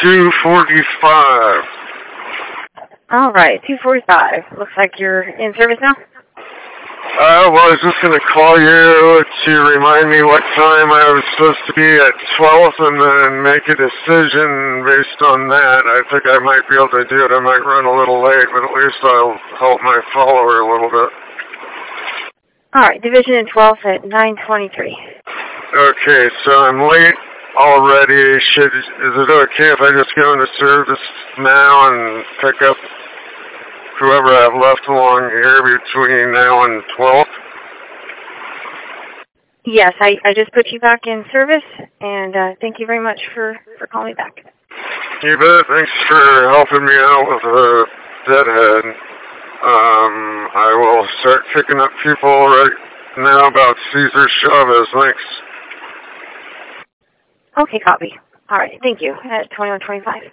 2:45. All right, 2:45. Looks like you're in service now? Well, I was just going to call you to remind me what time I was supposed to be at 12 and then make a decision based on that. I think I might be able to do it. I might run a little late, but at least I'll help my follower a little bit. All right, division in 12 at 9:23. Okay, so I'm late already. Is it okay if I just go into service now and pick up whoever I've left along here between now and 12? Yes, I just put you back in service, and thank you very much for calling me back. You bet. Thanks for helping me out with the deadhead. I will start picking up people right now about Cesar Chavez. Thanks. Okay, copy. All right, thank you. At 21:25.